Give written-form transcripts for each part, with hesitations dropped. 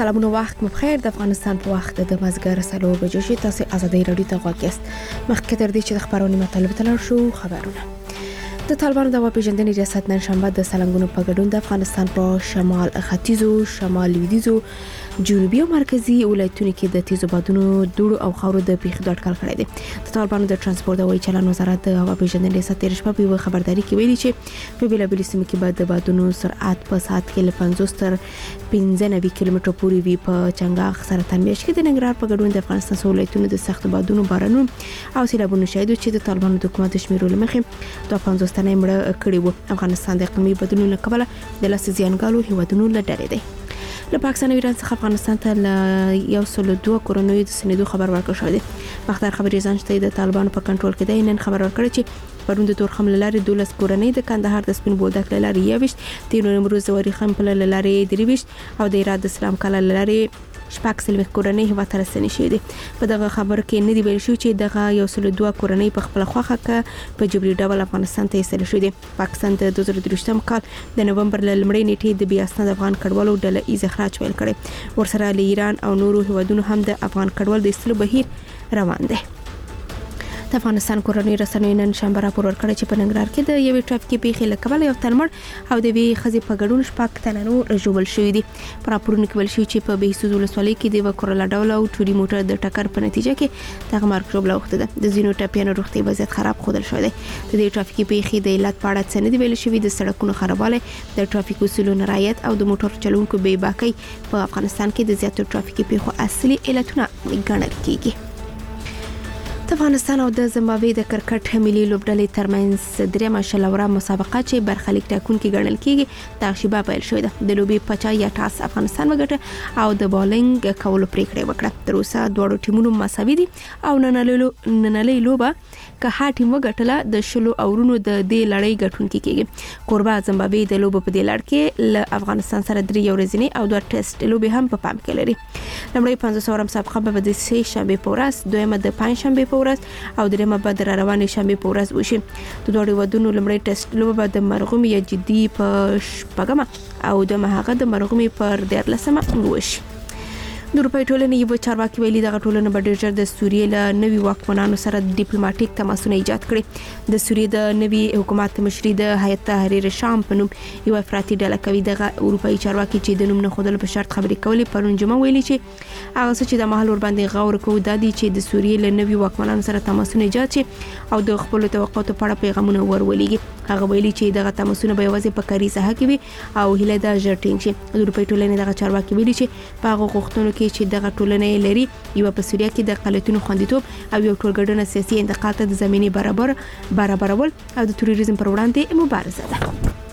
سلامونه وخت مو بخیر. د افغانستان په وخت د مازګر 4 بجې شي. تاسو ازادي رادیو ته غواړئ مخکې تر دې چې د خبرونو مطلب تلل شو خبرونه. د طالبانو د واپېژندنې ریاست نن شنبه د سلنګونو په ګډون د افغانستان په شمال ختیځو، شمال لویدیځو، جنوبي او مرکزی ولایتونو کې د تیزو بادونو دوړو او خاورو د پیښې اټکل کړی دی. د طالبانو د ترانسپورت او چلن وزارت د واپېژندنې ریاست تیر شپه په خبرداري کې ویلي چې په بیلابېلو سیمو کې به د بادونو سرعت په ساعت کې له 50 تر 95 کیلومتر پورې وي. په چنګاښ سرطان میاشت کې د ننګرهار په ګډون د افغانستان ولایتونو د سخت بادونو، بارانونو او سیلابونو شاهد چې د طالبانو د حکومت شمیرو لمخې د 50 تنه مړه کړي وو. افغانستان د اقلیمي بدلونونو کبله د لاس زیانګالو هیوادونو لډرې دی. له پاکستان او ایران څخه افغانستان ته له 102 کورونوي د سندو خبر ورکړ شو دی. بختر خبري ځانشته د طالبانو په کنټرول کې دی. نن خبر ورکړ چې پروند د تورخم لارې 12 کورنۍ د کندهار د سپین بولدک لارې 21 د نومروز زوري خم په لارې 23 او د ایراد د اسلام کله لارې شپږ سلمه کورنۍ هوا تر سنې شي دي. په دغه خبر کې نه دی ویل شو چې دغه 102 کورنۍ په خپل خوخه کې په جبري ډول افغانستان ته ایستل شو دي. پاکستان د 2023م کال د نومبر لمړۍ نیټې د بیا اسناد افغان کډوالو ډله ایز اخراج ویل کړي. ورسره له ایران او نورو هیوادونو هم د افغان کډوال د ایستلو بهیر روان دی. د افغانستان کورنۍ رسنیو نن شنبه راپور ورکړ چې په ننګرهار کې د یوې ټرافیکي پیښې له کبله یو تن مړ او د وی خزي په ګډون شپږ تنه نور ژوبل شوي دي. په راپورونو کې ویل شوی چې په بهسود ولسوالۍ کې د وکړه ډول او ټوري موټر د ټکر په نتیجه کې دغه مرګ ژوبله وخته ده. د زینو ټاپیانو روغتي وضعیت خراب خودل شوی دی. د دې ټرافیکي پیښې د علت په اړه څه نه دی ویل شوی. د سړکونو خرابوالی، د ټرافیک اصولو رعایت او د موټر چلونکو بې باکۍ په افغانستان کې د زیاتو ټرافیکي پیښو اصلي علتونه ګڼل کیږي. د افغانستان او د زمبابوې د کرکټ ملي لوبډلې ترمنځ درېمه شلوره مسابقه چې برخلیک ټاکونکي ګڼل کیږي د شیبه پیل شوې ده. د لوبې پچا یا ټاس افغانستان وګټه او د بالینګ کولو پریکړه وکړه. تر اوسه دواړو ټیمونو مساوي دي او نننۍ لوبه که ها ټیم وګټله د شلو اورونو د دې لړۍ ګټونکي کیږي. قربا زمبابوې د لوبو په دې لړ کې له افغانستان سره 3 ورځې او 2 ټیسټ لوبې هم په پام کې لري. لمړی 500 مسابقه به د سه شنبه په ورځ، دویمه د پنځ شنبه په ورځ او دریمه به د روانې شنبه په ورځ وشي. د دوه ودونو لمړی ټیسټ لوبه به د مرغومي یا جدي په شپږمه او د مهاغه د مرغومي پر 13مه وشي. د اروپای ټولنې یو چارواکي ویلي دغه ټولنه به ډېر ژر د سوریې له نوي واکمنانو سره ډیپلوماټیک تماسونه ایجاد کړي. د سوریې د نوي حکومت مشري د هیئت تحریر شام په نوم یو افراطي ډله کوي. دغه اروپای چارواکي چې د نوم نه خودل په شرط خبرې کولې پرون جمعه ویلي چې هغه څه چې د محل ور باندې غور کوي د دې چې د سوریې له نوي واکمنانو سره تماسونه ایجاد شي او د خپل توقعاتو په اړه پیغامونه ورولېږي. هغه ویلي چې دغه تماسونه به یوازې په کاري ساحه کې وي او هله د ژټینګ شي. د اروپای ټولنې دغه چارواکي ویلي چې په هغه غوښتنو کې چې دغه ټولنه لري یو په سوریه کې د قلتونو خوندیتوب او یو ټولګډنه سیاسي انتقال ته د زمینه برابرول او د تروریزم پر وړاندې مبارزه ده.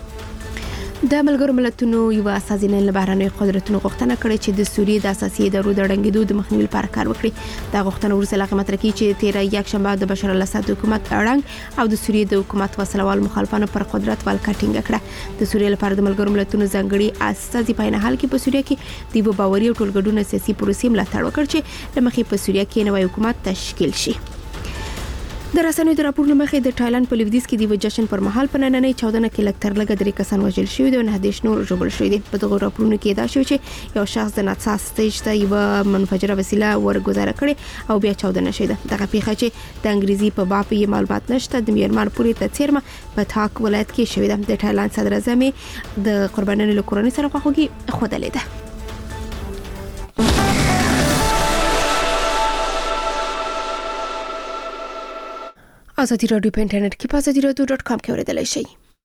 د ملګرو ملتونو یو اساسي نن له بهرنۍ قدرتونو غوښتنه کړې چې د سوریې د اساسي ادارو د ړنګېدو د مخنیوي لپاره کار وکړي. دا غوښتنه ورسره لغه مطرح کی چې 13 یکشنبه د بشار الاسد حکومت اړنګ او د سوریې د حکومت وسلوال مخالفانو پر قدرت والکټینګ کړه. د سوریې لپاره د ملګرو ملتونو ځانګړي اساسي پاینهال کې په سوریه کې د باوري او ټولګډونه سیاسي پروسې ملاتړ وکړ چې لمخې په سوریه کې نوی حکومت تشکیل شي. د رسنیو د راپورونو مخې د تایلند په لویدیځ کې د جشن پر مهال په نننۍ چاودنه کې لکتر لګ 3 کسان وژل شوي دي او 9 نور ژوبل شوي دي. په دغه راپورونو کې دا شوی چې یو شخص د ناڅاپي سټیج ته یو منفجره وسیله ورګزاره کړي او بیا چاودنه شوه. دغه پیښه چې د انګریزي په باب یې معلومات نشته د میرمن پورې ته چیرمه په تاک ولایت کې شوې ده. د تایلند صدر اعظم د قربانیانو له کورنۍ سره خواخوږي خوده ده. ازادي رادیو په انټرنیټ کې په azadieradio.com کې اوریدلای شئ.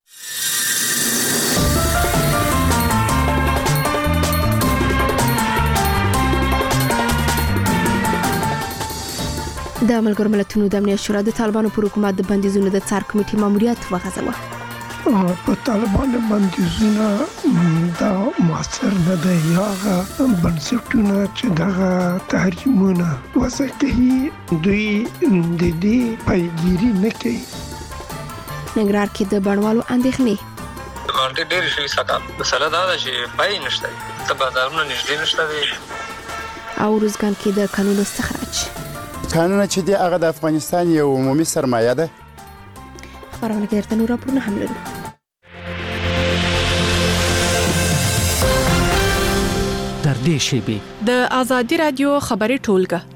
د ملګرو ملتونو د امنیت شورا د طالبانو پر حکومت د بندیزونو د څار کمیټې ماموریت وغځاوه. په طالبانو بندیزونه دا موثر نه دی. هغه بنسټونه چې دغه تحریمونه وضع کوي دوی د دې پیگیري نه کوي. ننګرهار کې د بڼوالو اندېښنې مارکیټ ډېر شي ساته مسله دا ده چې پای نشته ته بازارونه نږدې نشته دي او روزګان کې د قانون استخراج. قانون چې دی هغه د افغانستان یو عمومي سرمایه ده. خبرونه کې درته نور راپورونه هم لرو. در نږدې شیبې د آزادي رادیو خبري ټولګه.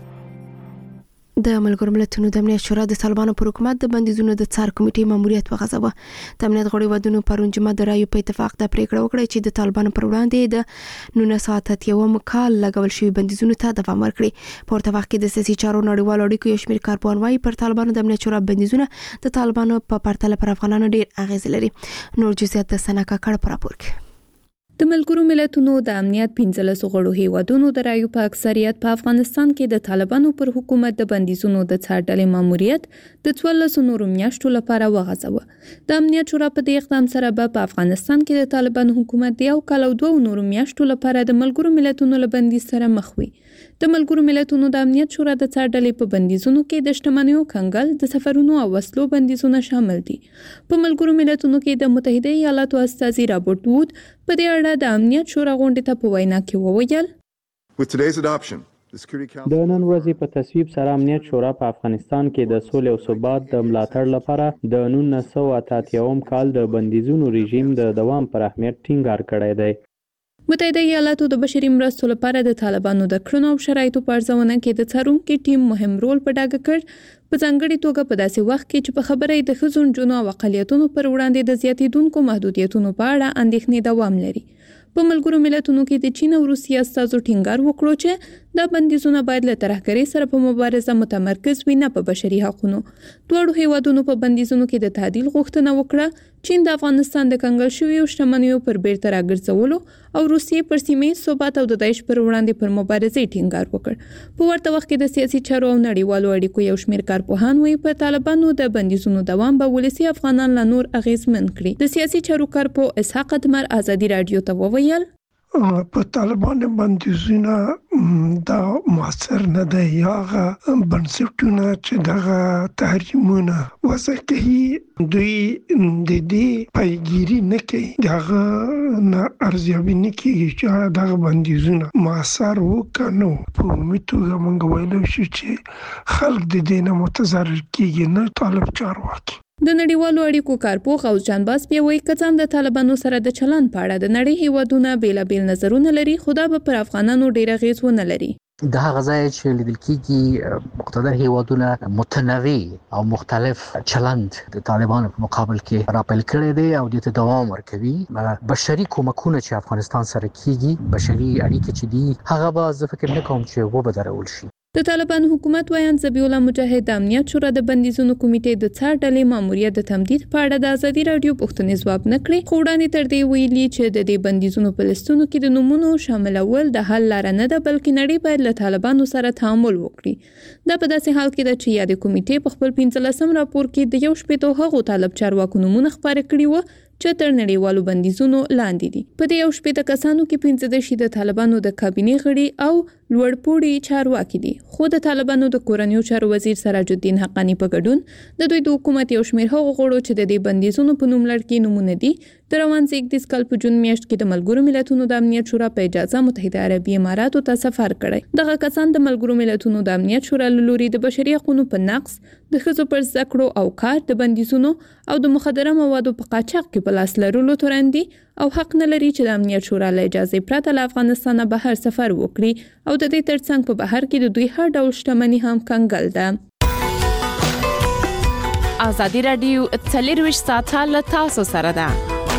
د ملګرو ملتونو د امنیت شورا د طالبانو پر حکومت د بندیزونو د څار کمیټې ماموریت وغځاوه. د امنیت غړي ودونو پرون جمعه د رایو په اتفاق د پریکړه وکړه چې د طالبانو پر وړاندې د 1981 کال لګول شوی بندیزونو ته دوام ورکړي. په اتفاق کې د سیاسي چارو نړیوال اړیکو یو شمېر کارپوهان وايي پر طالبانو د امنیت شورا بندیزونه د طالبانو په پرتله پر افغانانو ډیر اغیز لري. نور جزئیات د سنا کاکړ پر راپور کې. د ملګرو ملتونو د امنیت 15 غړو هیوادونو د رایو په اکثریت په افغانستان کې د طالبانو پر حکومت د بندیزونو د څار ډلې ماموریت د 14 نورو میاشتو لپاره وغځاوه. د امنیت شورا په دې اقدام سره په افغانستان کې د طالبانو حکومت د 1 کال او 2 نورو میاشتو لپاره د ملګرو ملتونو له بندیز سره مخ وي. د ملګرو ملتونو د امنیت شورا د څار ډلې په بندیزونو کې د شتمنیو کنګل، د سفرونو او وسلو بندیزونه شامل دي. په ملګرو ملتونو کې د متحده ایالاتو استازي رابرټ وود په دې اړه د امنیت شورا غونډې ته په وینا کې وویل: د نن ورځې په تصویب سره امنیت شورا په افغانستان کې د سولې او ثبات د ملاتړ لپاره د 1988 کال د بندیزونو رژیم د دوام پر اهمیت ټینګار کړی دی. متحده ایالاتو د بشري مرستو لپاره د طالبانو د کړنو او شرایطو په ارزونه کې د څارونکو ټیم مهم رول په ډاګه کړ، په ځانګړي توګه په داسې وخت کې چې په خبره د ښځو، نجونو او اقلیتونو پر وړاندې د زیاتېدونکو محدودیتونو په اړه اندېښنې دوام لري. په ملګرو ملتونو کې د چین او روسیې استازو ټینګار وکړو چې دا بندیزونه باید له ترهګرۍ سره په مبارزه متمرکز وي، نه په بشري حقوقو. دواړو هیوادونو په بندیزونو کې د تعدیل غوښتنه وکړه. چین د افغانستان د کنګل شویو شتمنیو پر بیرته راګرځولو او روسیې پر سیمه ثبات او د داعش پر وړاندې پر مبارزې ټینګار وکړ. په ورته وخت کې د سیاسي چارو او نړیوالو اړیکو یو شمېر کارپوهان وايي په طالبانو د بندیزونو دوام به ولسي افغانان لا نور اغیزمن کړي. د سیاسي چارو کارپوه اسحاق اتمر آزادي رادیو ته وویل: په طالبانو بندیزونه دا موثر نه دی. هغه بنسټونه چې دغه تحریمونه وضع کوي دوی د دې پیگیری نه کوي، دغه نه ارزیابي نه کوي چې دغه بندیزونه موثر وکنو. په عمومي توګه موږ ویلی شو چې خلک د دې نه متضرر کیږي، نه طالب چارواکي. د نړیوالو اړیکو کارپوه غوث جان باس بیا وایي که څه هم د طالبانو سره د چلند په اړه د نړۍ هیوادونه بیلابیل نظرونه لري، خو دا به پر افغانانو ډیر اغیز ونه لري. د هغه ځای چې لیدل کېږي مقتدر هیوادونه متنوع او مختلف چلند د طالبانو په مقابل کې راپیل کړی دی او د دوام ورکوي. بشري کومکونه چې افغانستان سره کېږي، بشري اړیکې چې دي، هغه به زه فکر نه کوم چې وبدرول شي. د طالبانو حکومت وایي ذبیح الله مجاهد د امنیت شورا د بندیزونو کمیټې د څار ډلې ماموریت د تمدید په اړه د ازادي رادیو پوښتنې ځواب نه کړې، خو وړاندې تر دې ویلي چې د دې بندیزونو په لستونو کې د نومونو شاملول د حل لاره نه ده، بلکې نړۍ باید له طالبانو سره تعامل وکړي. دا په داسې حال کې ده چې یادې کمیټې په خپل 15 راپور کې د 1 هغو طالب چارواکو نومونه خپاره کړي وو چې تر نړیوالو بندیزونو لاندې دي. په دې 1 کسانو کې 15 د طالبانو د کابینې غړي او لوړپوړي چارواکي دي، خو د طالبانو د کورنیو چارو وزیر سراج الدین حقانی په ګډون د دوی د حکومت یو شمېر هغو غړو چې د دې بندیزونو په نوم لړ نمونه دي د روان 21 کال په جون میاشت کې د ملګرو ملتونو د امنیت شورا په اجازه متحده عربي اماراتو ته سفر کړی. دغه کسان د ملګرو ملتونو د امنیت شورا له لوري د بشري حقوقو په نقض، د ښځو پر زده کړو او کار، د بندیزونو او د مخدره موادو په قاچاق کې په لاس لرلو تورن دي او حق نه لري چې د امنیت شورا له اجازه پرته له افغانستانه بهر سفر وکړي او د دې ترڅنګ په بهر کې د دوی هر ډول شتمني هم کنګل ده. آزادي رادیو 24 ساعته له تاسو سره ده.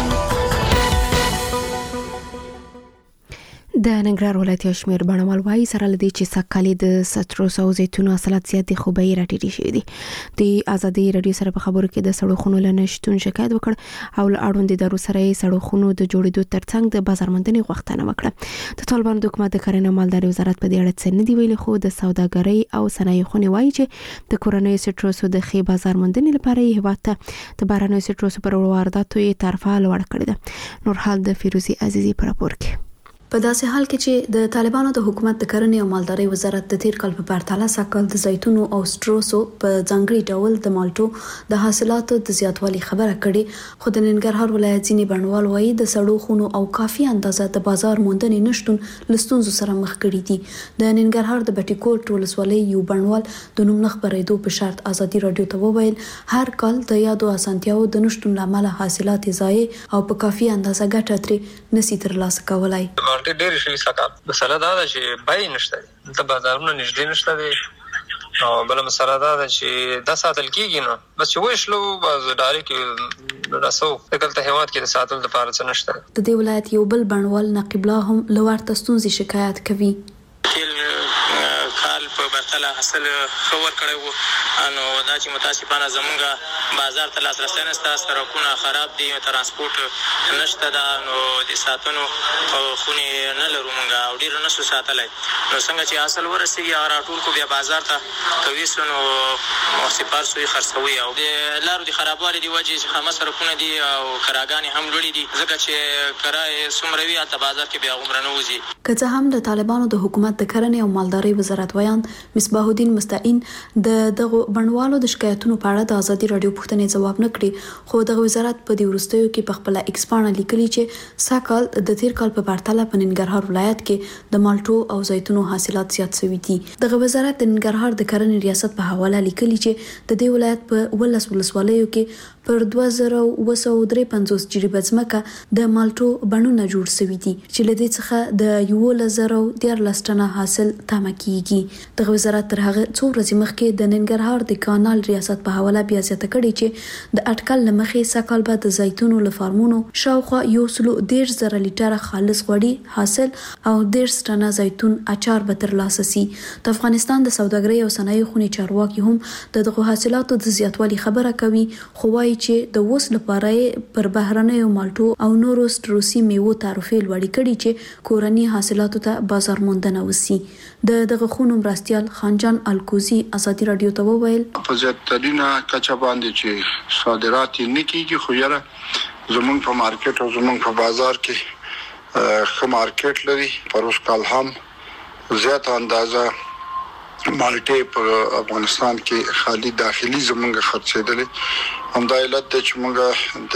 د ننګرهار ولایت یو شمېر بڼوال وایي سره له دې چې سږکال د ستروس او زیتونو حاصلات زیات دي خو بیې راټیټې شوي دي. د آزادي رادیو سره په خبرو کې د سړو خونو له نشتون شکایت وکړ او له اړوند ادارو سره یې سړو خونو د جوړېدو ترڅنګ د بازار موندنې غوښتنه وکړه. د طالبانو د حکومت د کرنې او مالدارۍ وزارت په دې اړه څه نه دي ویلي، خو د سوداګرۍ او صنایع خونې وایي چې د کورنیو سټروسو د ښې بازار موندنې لپاره یې هېواد ته د بهرنیو سټروسو پر وارداتو یې طرفه لوړ کړې ده. نور حال د فیروزي عزیزي په راپور کې. په داسې حال کې چې د طالبانو د حکومت د کرنې او مالدارۍ وزارت د تیر کال په پرتله سږکال د زیتونو او سټروسو په ځانګړي ډول د مالټو د حاصلاتو د زیاتوالي خبره کړې، خو د ننګرهار ولایت ځینې بڼوال وایي د سړو خونو او کافي اندازه د بازار موندنې نشتون له ستونزو سره مخ کړي دي. د ننګرهار د بټي کوټ ولسوالۍ یو بڼوال د نوم نه خبرېدو په شرط آزادي رادیو ته وویل هر کال د یادو اسانتیاو د نشتون له امله حاصلات ضایع او په کافي اندازه ګټه ترې نشي ترلاسه کولای. مالټې ډېرې شوي سږکال. مسله دا ده چې بیې نشته دي، دلته بازارونه نږدې نشته دي، او بله مسله دا ده چې دا ساتل کېږي نه، بس چې وشلو بس ډارې کې رسو دلته هېواد کې د ساتلو لپاره څه نشته. د دې ولایت یو بل بڼوال نقیب الله هم له ورته ستونزې شکایت کوي. کال په برتله حاصل ښه ورکړی و، نو دا چې متاسفانه زمونږ بازار ته لاسرسی نشته، سړکونه خراب دي، ترانسپورټ نشته ده، نو د ساتنو خونې نه لرو مونږ او ډېر نشو ساتلی. نو څنګه چې حاصل ورسېږي هغه راټول کړو بیا بازار ته کویسو، نو سپار سوی خرڅوي. او د لارو د خرابوالي د وجې چې خامه سړکونه دي او کراګانې هم لوړې دي، ځکه چې کرایې څومره وي هلته بازار کې بیا هغومره نه وځي. که څه هم د طالبانو د حکومت د کرنې او مالدارۍ وزارت ویان مصباح الدین مستعین دغه بڼوالو د شکایتونو په اړه د ازادي رادیو پوښتنې ځواب نه کړي، خو دغه وزارت په دې وروستیو کې په خپل ایکس پاڼه لیکلي چې سږکال د تیر کال په پرتله په ننګرهار ولایت کې د مالټو او زیتونو حاصلات زیات شوي دي. دغه وزارت د ننګرهار د کرنې ریاست په حواله لیکلي چې د دې ولایت په 12 ولسوالیو کې پر 2253 جریبه ځمکه د مالټو بڼونه جوړ شوي دي چې له دې څخه د 1114 ټنه حاصل تمه کیږي. دغه وزارت تر هغه څو ورځې مخکې د ننګرهار د کانال ریاست په حواله بیا زیاته کړې چې د اټکل لمخې سږکال به د زیتونو له فارمونو شاوخوا 110,000 لیټره خالص غوړي حاصل او 10 ټنه زیتون اچار به ترلاسه شي. د افغانستان د سوداګرۍ او صنایعو خونې چارواکي هم دغه حاصلاتو د زیاتوالي خبره کوي، خو وايي چې د اوس لپاره پر بهرنیو مالټو او نورو سټروسي میوو تعرفې لوړې کړي چې کورني حاصلاتو ته بازار موندنه وسی. دغه خونو مرستيال خانجان الکوزي ازادي رادیو ته وویل په زیاترینه کچه باندې چې صادرات نه کیږي، خو یاره زمونږ په مارکیټ او زمونږ په بازار کې ښه مارکیټ لري. پر اوس کال هم زیات اندازه مالټې په افغانستان کې خالي داخلي زمونږ خرڅېدلې. همدا علت دی چې موږ د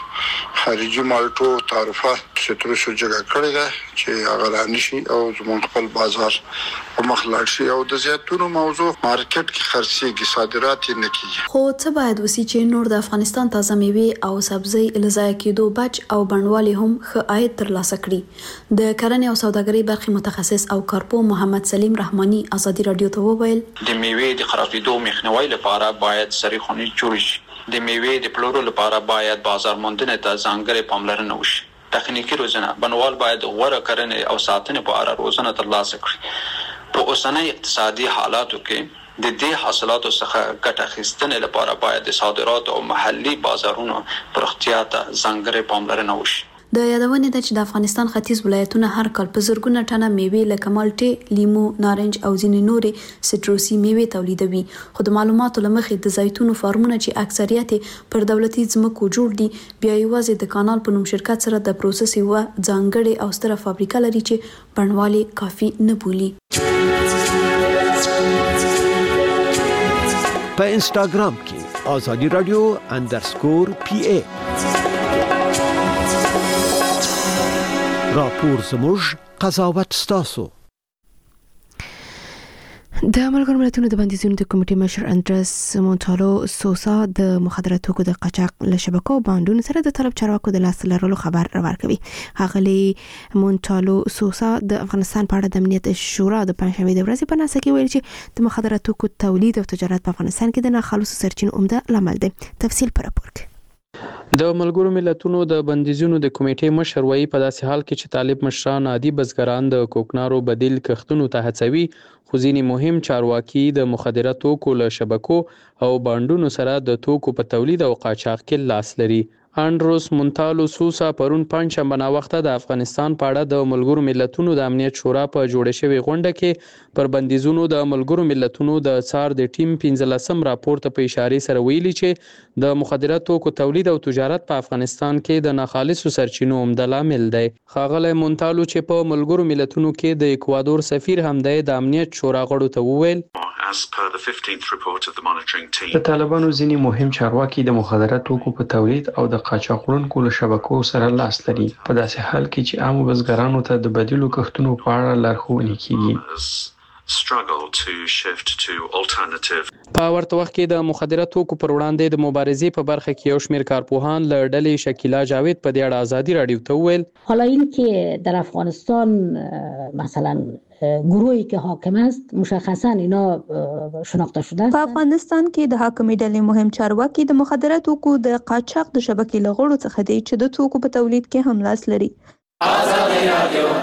خارجي مالټو تعرفه سترسو جګه کړې ده چې هغه رانشي او زموږ خپل بازار په مخ لاړ شي او د زیتونو موضوع مارکیټ کې خرڅېږي، صادرات یې نه کیږي. خو څه باید وسی چې نور د افغانستان تازه میوې او سبزی له ضایع کېدو بچ او بڼوالي هم ښه عاید ترلاسه کړي. د کرنې او سوداګرۍ برخې متخصص او کارپو محمد سلیم رحماني ازادي رادیو ته وویل د میوې د خرابېدو مخنیوي لپاره باید سري خونې جوړ شي. د میوې د پلورلو لپاره باید بازار موندنې ته ځانګړې پاملرنه وشي. تخنیکی روزنه بڼوال باید غوره کرنې او ساتنې په اړه روزنه ترلاسه کړي. په اوسنۍ اقتصادي حالاتو کې د دې حاصلاتو څخه ګټه اخیستنې لپاره باید د صادراتو او محلي بازارونو پراختیا ته ځانګړې پاملرنه وشي. د یادونې ده چې د افغانستان ختیځ ولایتونه هر کال په زرګونه ټنه میوې لکه مالټې، لیمو، نارنج او ځینې نورې سټروسي میوې تولیدوي. خو د معلوماتو له مخې د زیتونو فارمونه چې اکثریت پر دولتي ځمکو جوړ دي بیا یوازې د کانال په نوم شرکت سره د پروسس یوه ځانګړې او ستره فابریکه لري چې بڼوالي کافي نه بولي. په انسټاګرام کې ازادي رادیو _PA راپور زموږ قضاوت ستاسو. د ملګرو ملتونو د بندیزونو د کمیټې مشر اندرس مونټالو سوسا د مخدره توکو د قاچاق له شبکو باندونو سره د طلب چارواکو د لاس لرلو خبر ورکوي. هغه مونټالو سوسا د افغانستان په اړه د امنیت شورا د پنځمې د ورځې په ناسه کې ویل چې د مخدره توکو تولید او تجارت په افغانستان کې د ناخالصو سرچینو عمده لامل دی. تفصیل پر راپور کې د ملګرو ملتونو د بندیزونو د کمیټې مشر وایي په داسې حال کې چې طالب مشران عادي بزګران د کوکنارو بدیل کښتونو ته هڅوي، خو ځینې مهم چارواکي د مخدره توکو له شبکو او بانډونو سره د توکو په تولید او قاچاق کې لاس لري. اندروس مونټالو سوسا پرون پنځشنبه ناوخته د افغانستان په اړه د ملګرو ملتونو د امنیت شورا په جوړه شوې غونډه کې پر بندیزونو د ملګرو ملتونو د څار د ټیم 15 راپور ته په اشاره سره ویلي چې د مخدره توکو تولید او تجارت په افغانستان کې د ناخالصو سرچینو عمده لامل دی. ښاغلی مونټالو چې په ملګرو ملتونو کې د اکوادور سفیر هم دی د امنیت شورا غړو ته وویل د طالبانو ځینې مهم چارواکي د مخدره توکو په تولید او د قاچاق وړونکو له شبکو سره لاس لري، په داسې حال کې چې عامو بزګرانو ته د بدیلو کښتونو په اړه لارښوونې کیږي. struggle to shift to alternative. په ورته وخت کې د مخدره توکو پر وړاندې د مبارزې په برخه کې یو شمېر کارپوهان له ډلې شکیلا جاوید په دې اړه ازادي رادیو ته وویل حالا این که در افغانستان مثلا گروهی که حاکم است مشخصا اینا شناخته شده است. په افغانستان کې د حاکمې ډلې مهم چارواکي د مخدره توکو د قاچاق د شبکې له غړو څخه دي چې د توکو په تولید کې هم لاس لري. آزادي رادیو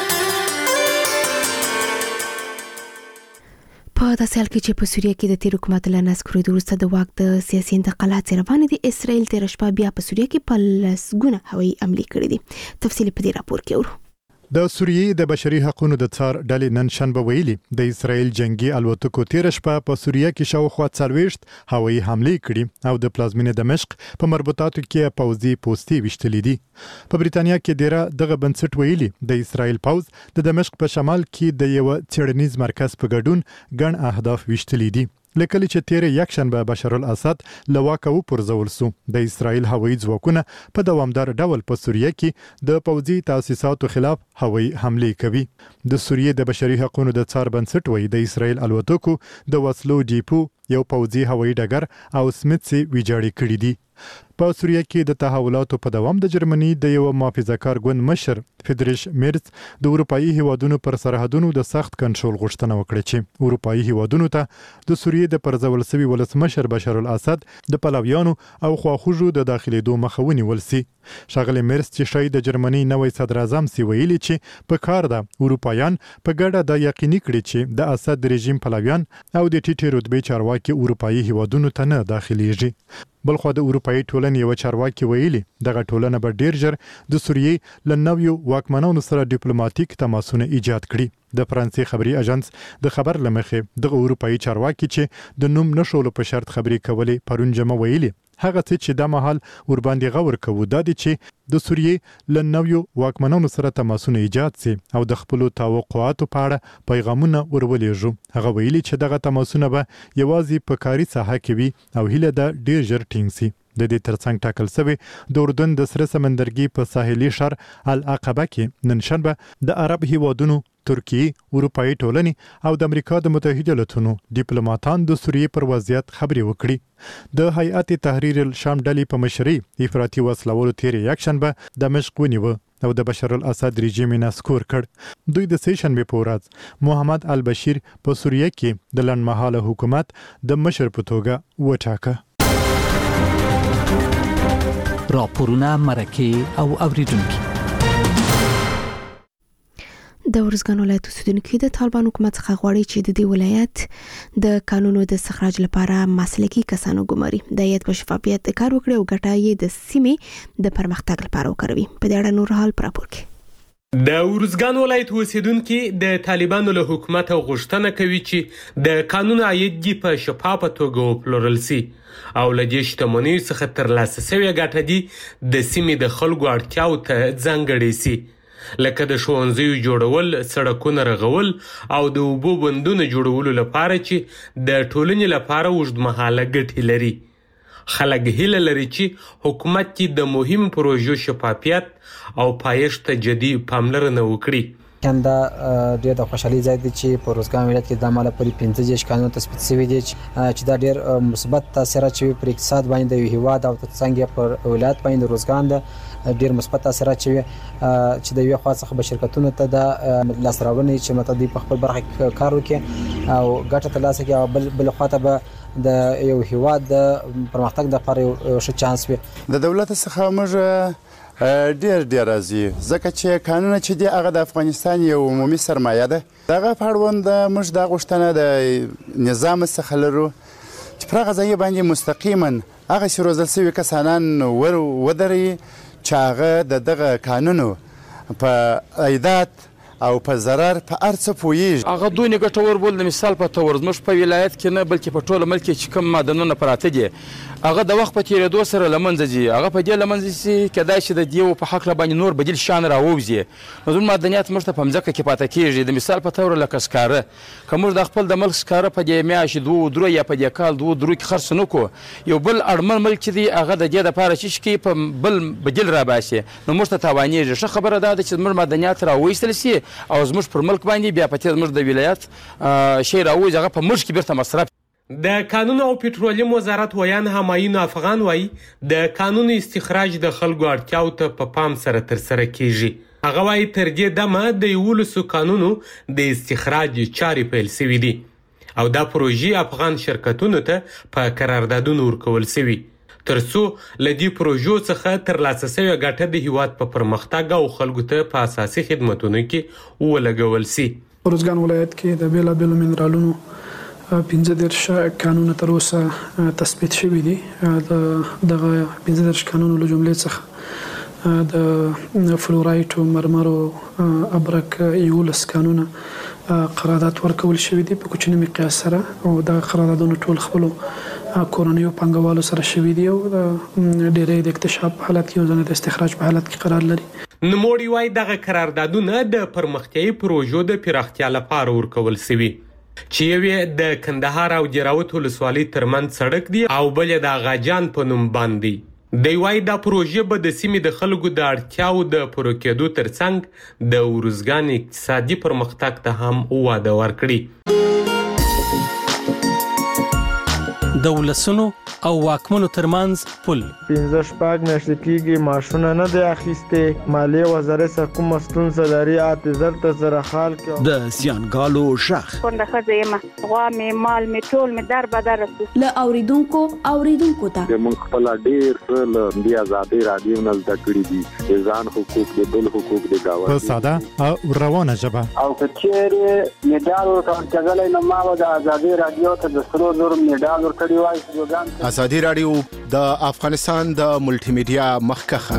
په داسې حال کې چې په سوریه کې د تیر حکومت له نسکورېدو وروسته د واک د سیاسي انتقالات روان دي، اسرائیل تېره شپه بیا په سوریه کې په لسګونه هوایي حملې کړې دي. تفصیل په دې راپور کې اورو. د سوریې د بشري حقوقو د څار ډلې نن شنبه ویلي د اسرائیل جنگي الوتکو تېره شپه په سوریه کې شاوخوا 40 هوایي حملې کړي او د پلازمینې دمشق په مربوطاتو کې پوځي پوستې وشتلې دي. په بریتانیا کې ډیره دغه بنسټ ویلي د اسرائیل پوځ د دمشق په شمال کې د یو څېړنیز مرکز په ګډون ګڼ اهداف وشتلې دي. لکه چې تیر یک شنبه بشار الاسد له واکه وپرځول سو، د اسرائیل هوایي ځواکونه په دوامدار ډول په سوریه کې د پوځي تاسیساتو خلاف هوایي حملې کوي. د سوریې د بشري حقوقو د څار بنسټ وایي د اسرائیل الوتکو د وسلو ډیپو یو پوځي هوایي ډګر او سمیتسي ویجاړې کړې دي. په سوریه کې د تحولاتو په دوام د جرمني د یو محافظه‌کار ګوند مشر فریدریش میرز د اروپאי هیوادونو پر سرحدونو د سخت کنټرول غوښتنه وکړه چې اروپאי هیوادونو ته د سوریې د پرځول شوی ولسمشر بشار الاسد د پلاویانو او خواخوږو د داخليدو مخه ونیول سي. ښاغلی میرز چې شاید د جرمني نوې صدر اعظم سی ویلي چې په کار ده اروپایان په ګډه د یقیني کړي چې د اسد رژیم پلاویان او د ټیټې رتبې چارواکي اروپאי هیوادونو ته نه داخليږي. بلخو د اروپאי ټولنې یو چارواکي ویلي دغه ټولنه به ډیر ژر د سوریې له نویو واکمنانو سره ډیپلوماټیک تماسونه ایجاد کړي. د فرانسې خبري اژانس د خبر لمخې د اروپאי چارواکي چې د نوم نشولو په شرط خبري کولې پرون جمع ویلي هغه څه چې د مهال ور باندې غور کوو د دې چې د سوریې له نویو واکمنانو سره تماسونه ایجاد سي او د خپل توقعاتو په اړه پیغامونه ورولېږو. هغه ویلي چې دغه تماسونه به یوازې په کاري ساحه کې وي او هیله ده ډیر ژر ټینګ سي. د دې ترڅنګ ټاکل شوی د اردن د سره سمندرګي په ساحلي شهر العقبه کې نن شنبه د عرب هیوادونو، ترکیه، اروپאי ټولنې او د امریکا د متحده ایالاتونو ډیپلوماټان د سوریې پر وضعیت خبري وکړي. د هیئت تحریر الشام ډلې په مشرۍ افراطي وسلوالو تیر یک شنبه دمشق ونیو او د بشار الاسد رژیم نسکور کړ. دوی د سه شنبه په ورځ محمد البشیر په سوریه کې د لنډمهاله حکومت د مشر په توګه وټاکه. راپورونه مرکه او اوریدونکو د ورزګان ولایت اوسیدونکو د طالبان حکومت څخه غواړي چې د دې ولایت د قانونو د استخراج لپاره مسلکي کسانو ګماري د هیئت په شفافیت کار وکړي او ګټه یې د سیمې د پرمختګ لپاره وکړي. په دې اړه نور حال راپور کې د ورزګان ولایت اوسیدونکو د طالبانو له حکومت غوښتنه کوي چې د قانون عاید په شفافه توګه وپلورل شي او له دې شتمنیو څخه ترلاسه شوې ګټه دي د سیمې د خلکو اړتیاو ته ځانګړې شي، لکه د ښوونځیو جوړول، سړکونه رغول او د اوبو بندونو جوړولو لپاره چې د ټولنې لپاره اوږدمهاله ګټې لري. خلک هیله لري چې حکومت کې د مهم پروژو شفافیت او پایښت ته جدي پاملرنه وکړي. کنده ډېر د خوشحالي ځای دی چې په روزګان ولایت کې د مالا پرې 15 قانون تصویب شوی دی چې دا ډېر مثبت تاثیرات شوي پر اقتصاد باندې د هیواد او څنګه پر ولایت باندې روزګان د ډېر مثبت تاثیرات شوي چې د یو خاص څخه شرکتونو ته د لاسراوړنې چې متدي په خپل برخه کار وکړي او ګټه ترلاسه کړي او بل خواته به د یو هیواد د پرمختګ لپاره یو ښه چانس وي. د دولت څخه موږ ډیر راځي ځکه چې قانون چې دی هغه د افغانستان یو عمومي سرمایه ده. دغه پړوند موږ د غوښتنه د نظام څخه لرو چې پر هغه ځای باندې مستقیما هغه چې روزل شوي کسانان ودري چې هغه دغه قانونو په عایدات او په ضرر په ارڅ پویږي. هغه دوی نه ګټور بول د مثال په تور زموږ په ولایت کې نه بلکې په ټوله ملک کې چې کوم معدنونه پراته دي هغه د وخت په تیریدو سره لمنځه ځي. هغه په دې لمنځه چې کدای شي د دیو په حق باندې نور بدیل شان راووځي. نو زموږ معدنیات موږ ته په مځکه کې پاتې کیږي. د مثال په تور لکه سکاره که موږ د خپل د ملک سکاره په دې میاشت 2 یا په دې کال 2 کې خرڅ نه کو یو بل اړمن ملک دی هغه د دې لپاره چې کی په بل بدیل را باسي نو موږ ته تاوانیږي. ښه خبره ده چې موږ معدنیات راوېستل سي او زموږ پر ملک باندې بیا په زموږ د ولایت شی راوځي هغه په موږ کې بیرته مصرف. د کانون او پټرولیم وزارت ویان همایون افغان وایي د کانون استخراج د خلکو اړتیاو ته په پام سره ترسره کیږي. هغه وایي تر دې دمه د 11 کانونو د استخراج چارې پیل شوي دي او دا پروژې افغان شرکتونو ته په قراردادونو ورکول شوي ترڅو له دې پروژو څخه ترلاسه شوې ګټه د هیواد په پرمختګ او خلکو ته په اساسي خدمتونو کې ولګول شي. روزګان ولایت کې د بیلابیلو منرالونو 15 قانون تر اوسه تثبیت شوي دي. دغه 15 قانون له جملې څخه د فلورایټ او مرمر او ابرک 11 قانون قرارداد ورکول شوي دي په کوچني مقیاس سره او د قراردادونو ټول خپل کورنیو پانګوالو سره شوي دي او ډېرې د اکتشاف په حالت کې او ځنه د استخراج په حالت کې قرار لري. نوموړي وایي دغه قراردادونه د پرمختیایي پروژو د پراختیا لپاره ورکول شوي چې یوې د کندهار او جراوت ولسوالۍ ترمنځ سړک دی او بل د غاجان په نوم باندې. دی وایي دا پروژې به د سیمې د خلکو د اړتیاو د پوره کېدو ترڅنګ د ارزګان اقتصادي پرمختګ ته هم وده ورکړي. د ولسونو او واکمنو ترمنځ پل 15 میاشتې کېږي ماشونه نه دی اخیستې. مالیې وزارت څخه کومه ستونزه لري اعتذار ته سره حال کې د زیانګالو شخ څنګه ښځه یم غوا مې مال مې ټول مې در بدر له اوریدونکو ته موږ خپل ډېر څه له دې ازادي رادیو نه زده کړي دي د ځان حقوق د بل حقوق د گاوند په ساده او روانه ژبه او کچېره میډال ورکړل نو ما د ازادي رادیو ته د 300 میډال ورکړی وای. ازادي رادیو د افغانستان د ملټي میډیا مخکخه.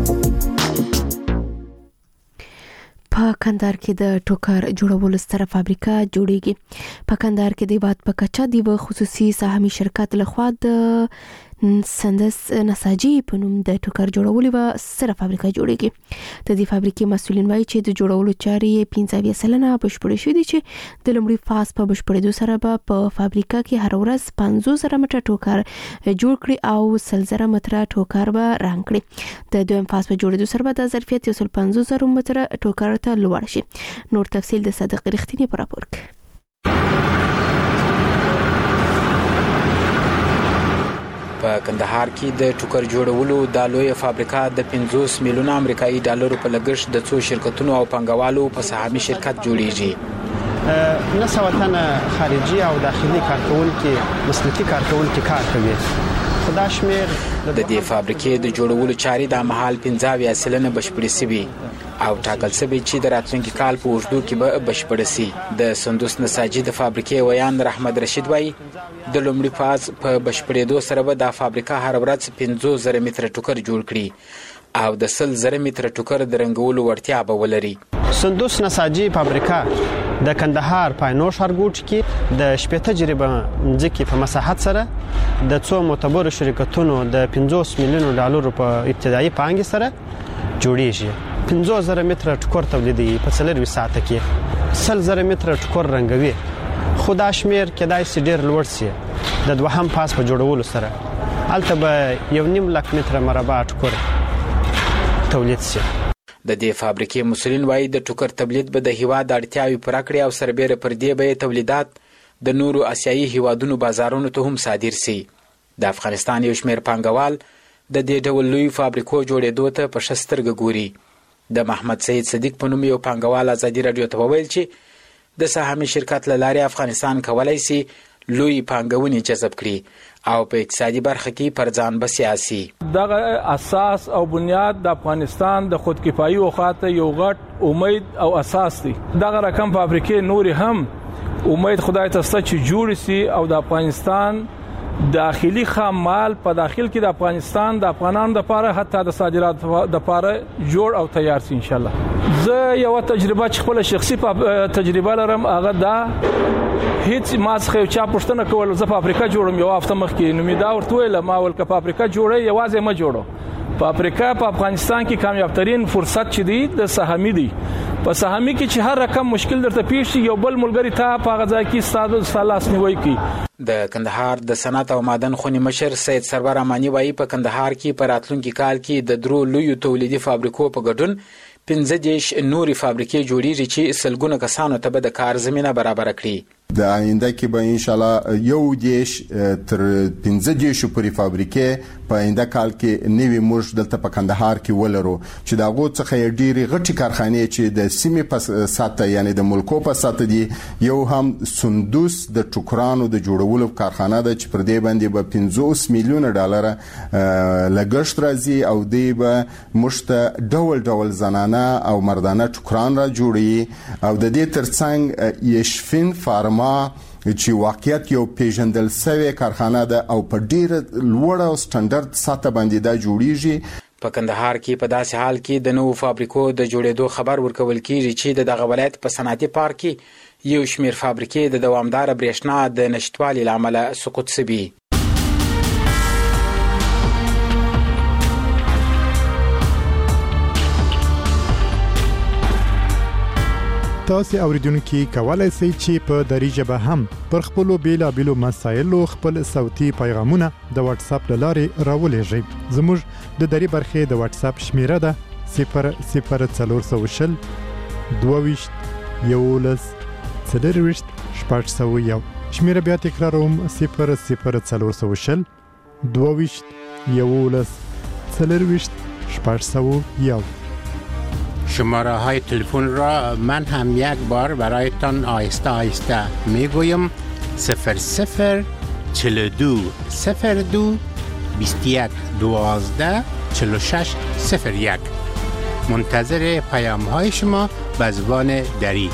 په کندهار کې د ټوکر جوړولو ستره فابریکه جوړیږي. په کندهار کې د باد په کچا دی خصوصي سهامي شرکت لخوا د سندس نساجي په نوم د ټوکر جوړولو و ستره فابریکه جوړیږي. د دې فابریکې مسؤلین وایي چې د جوړولو چارې 15% بشپړې شوې دي چې د لومړي فاز په بشپړېدو سره به په فابریکه کې هر ورځ 500 متره ټوکر جوړ کړي او 100 متره ټوکر به رنګ کړي. د دویم فاز په جوړېدو سره به د ظرفیت 150 متره ټوکر ته لوړ شي. نور تفصیل د صادق رښتینی په راپور کې. په کندهار کې د ټوکر جوړولو د لوی فابریکه د 50 میلیون امریکایي ډالرو په لګښت د څو شرکتونو او پنګوالو په سهامي شرکت جوړیږي. نسوتن خارجي او داخلي کارکونکو مسلکي کارکونکو کار کوي. خدا شمیر د دې فابریکې د جوړولو چارې د مهال 15% بشپړې شوي او ټاکل شوی چې د راتلونکي کال په اوږدو کې به بشپړ شي. د سندوس نساجي د فابریکې ویان رحمت رشید وایي د لومړي فاز په بشپړېدو سره به د فابریکه هر ورځ 500 متره ټوکر جوړ کړي او د 100 متره ټوکر د رنګولو وړتیا به ولري. سندوس نساجي فابریکه د کندهار پاینو ښارګوټ کې د شپږ تجربه ځکه په مساحت سره د څو معتبر شرکتونو د 50 میلیون ډالرو په ابتدایي پانګې سره جوړیږي. 500 متره ټوکر تولیدي په 4 ساعت کې 100 متره ټوکر رنګوي. خدا شمیر کېدای شي ډیر لوړ شي. د دوهم پاس په جوړولو سره البته به 1.5 لک متره مربع ټوکر تولید شي. د دې فابریکې مسؤلین وایي د ټوکر تولید به د هیواد اړتیاوې پوره کړي او سربېره پر دې به تولیدات د نورو آسیایي هیوادونو بازارونو ته هم صادر شي. د افغانستان یو شمېر پانګوال د دې ډول لوی فابریکو جوړېدو ته په ښه سترګه ګوري. د محمد سید صدیق په نوم یو پانګوال ازادي راډیو ته وویل چې د سهامي شرکت له لارې افغانستان کولی شي لوی پانګونې جذب کړي او په اقتصادي برخه کې پر ځان بسیا شي. دغه اساس او بنیاد د افغانستان د خودکفایي او خاطر یو غټ امید او اساس دی. دغه رقم فابریکې نور هم امید خدای ته ست چې جوړ شي او د افغانستان داخلي خام مال په داخل کې د افغانستان د افغانانو لپاره حتی د صادرات لپاره جوړ او تیار شي ان شاء الله. زه یو تجربه چې خپل شخصي تجربه لرم هغه دا هیڅ ما څخه چا پوښتنه کول زه په افریقا جوړم یو هفته مخکې نو می دا ورته ویل ما ول که په افریقا جوړه یوازې ما جوړو په افریقا په افغانستان کې کامیاب ترين فرصت چې دی د سهامي دی. په سهامي کې چې هر رقم مشکل درته پیښ شي یو بل ملګری ته په غځا کې ستاسو نیوي کی. د کندهار د صنعت او معدن خونی مشر سید سرور امانی وایي په کندهار کې په راتلونکي کال کې د درو لویو تولیدي فابریکو په ګډون 15 نوري فابریکې جوړیږي چې سلګونه کسانو ته به د کار زمينه برابر کړي. د آینده کې به ان شاء الله یو دیش تر 15 پورې فابریکې په آینده کال کې نوي موږ دلته په کندهار کې ولرو چې دا غو څخه ډېری غټي کارخانې چې د سیمې په ساته یعنی د ملکو په ساته دي. یو هم سندوس د ټوکرانو د جوړولو کارخانه ده چې پر دې باندې به 50 میلیون ډالر لګښت راځي او دی به مشته ډول زنانه او مردانه ټوکران را جوړي او د دې ترڅنګ یشفین فارما چې واقعیت یو پیژندل شوی کارخانه ده او په ډیر لوړ او سټانډرد ساته باندې دا جوړیږي. په کندهار کې په داسې حال کې د نوو فابریکو د جوړېدو خبر ورکول کیږي چې دغه ولایت په صنعتي پارک کې یو شمېر فابریکې د دوامدار برېښنا د نشټوالي له امله سقوط شوي. تاسو اوریدونکو کولای شئ چې په دری ژبه هم پر خپل بیلابېلو مسایلو خپل صوتي پیغامونه د واتس اپ لارې راولېږئ. زموږ د دری برخې د واتس اپ شمیره ده 00420 22 11 401. شمیره بیا تکراروم 00420 22 11 401. شماره های تلفن را من هم یک بار برایتان آهسته آهسته میگویم 00 42 02 21 12 46 01. منتظر پیام های شما به زبان دری.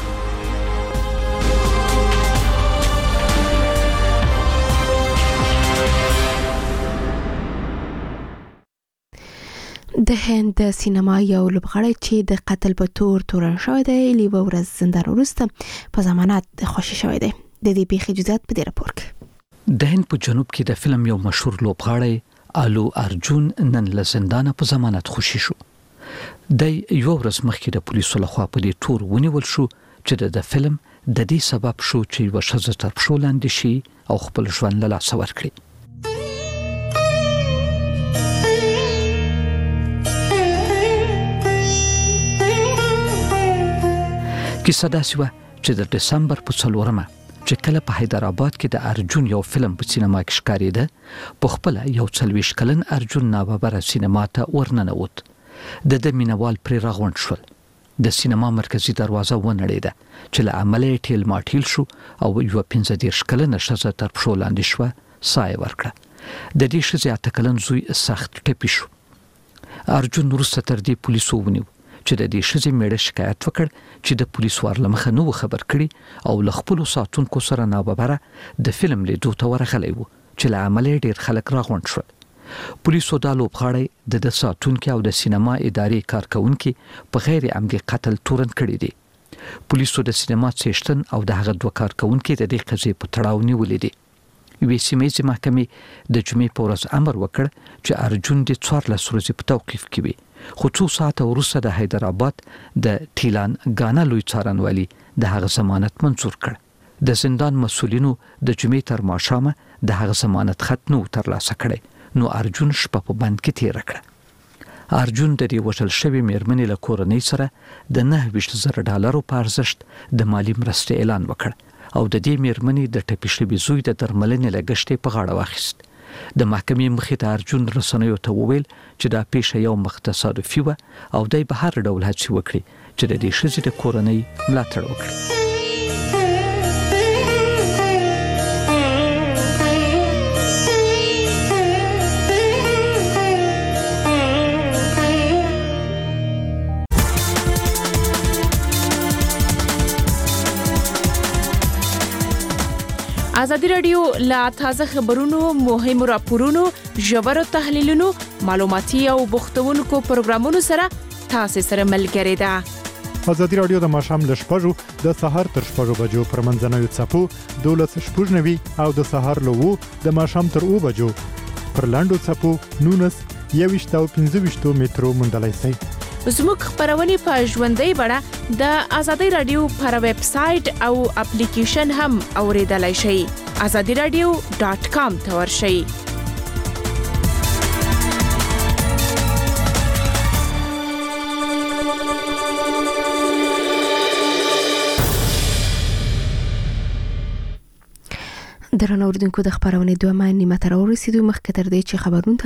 د هند د سینما یو لوبغاړی چې د قتل په تور تورن شوی دی لیوه ورځ زندان وروسته په ضمانت خوشی شوی دی. د دې پیښې جزئیات په دې راپور کې. د هند په جنوب کې د فلم یو مشهور لوبغاړی آلو ارجون نن له زندان په ضمانت خوشی شو. د یو ورځ مخکې د پولیسو لخوا په دې تور ونیول شو چې د فلم د دې سبب شو چې یو ښځه تر پښو لاندې شي او خپل ژوند له لاسه ورکړي. کیسه داسې وه چې د دسمبر په 4مه چې کله په حیدرآباد کې د ارجون یو فلم په سینما کې ښکارېده په خپل یو 40 کلن ارجون ناببره سینما ته ورننوت. د مینوال پرې راغونډ شول. د سینما مرکزی دروازه ونړېده چې له عمله ټیل ماټیل شو او یو 15 کلنه ښځه تر پښو لاندې شوه سایه ورکړه. د دې ښځې 8 کلن زوی سخت ټپي شو. ارجون وروسته تر دې پولیسو ونیو چې د دې ښځې میړه شکایت وکړ چې د پولیسو ورلمخه نو خبر کړي او له خپل ساتونکو سره ناببره د فلم لیدو ته ورغلی وو چې له عمله ډیر خلک راغونډ شول. پولیسو دا لوبغاړی د ساتونکو او د سینما ادارې کارکونکو په غیر عمدي قتل تورن کړی دی. پولیسو د سینما څښتن او د هغه دوه کارکونکو د دې قضیې په تړاو نیولې دي. وی سیمې محکمې د جمعې په ورځ امر وکړ چې ارجون د 14 ورځې په توقیف کې وي. خو څو ساعته وروسته د حیدرآباد د ټیلان غانا لوی څارنوالي د هغه ضمانت منظور کړ. د زندان مسولینو د جمعې تر ماښامه د هغه ضمانت خط نو ترلاسه کړی نو ارجون شپه په بند کې تیر کړ. ارجون د دې وژل شوی میرمنې له کورنۍ سره د $9,000 په ارزښت د مالی مرستې اعلان وکړ او د دې میرمنې د ټپي شوي زوی د درملنې لګښت په غاړه واخیست. د محکمې مخې ته ارجون رسنیو ته وویل چې دا پیښه یو مختصادفي وه او دای به هر ډول هڅې وکړي چې د دې ښځې د کورنۍ ملاتړ وکړي. ازادي رادیو لا تازه خبرونو مهم راپورونو ژور تحلیلونو معلوماتي او بوختونکو پروګرامونو سره تاسو سره ملګری ده. ازادي رادیو د ماښام ل 6:00 د سحر تر 6:00 بجو پر منځنوي څپو 12:90 او د سحر له 2 د ماښام تر 2 بجو پر لاندو څپو 19 او 15 مترو مندلای سي. زموږ خبرونه په ژوندۍ بڼه د ازادي رادیو پر ویب سټ او اپلیکیشن هم اوریدلای شئ. azadiradio.com ته ورشئ. درنو اوریدونکو د خبرونه دوه نیمه تر ورسېدو مخکې تر دې چې خبرونه